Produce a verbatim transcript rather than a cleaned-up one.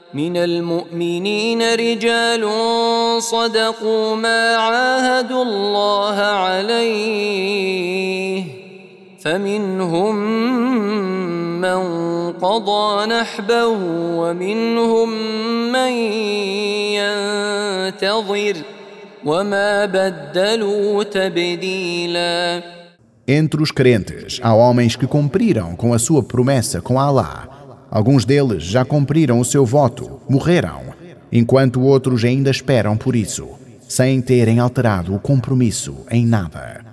من المؤمنين رجال صدقوا ما عاهدوا الله عليه فمنهم من قضى نحبه ومنهم من ينتظر وما بدلوا تبديلا. Entre os crentes, há homens que cumpriram com a sua promessa com Allah. Alguns deles já cumpriram o seu voto, morreram, enquanto outros ainda esperam por isso, sem terem alterado o compromisso em nada.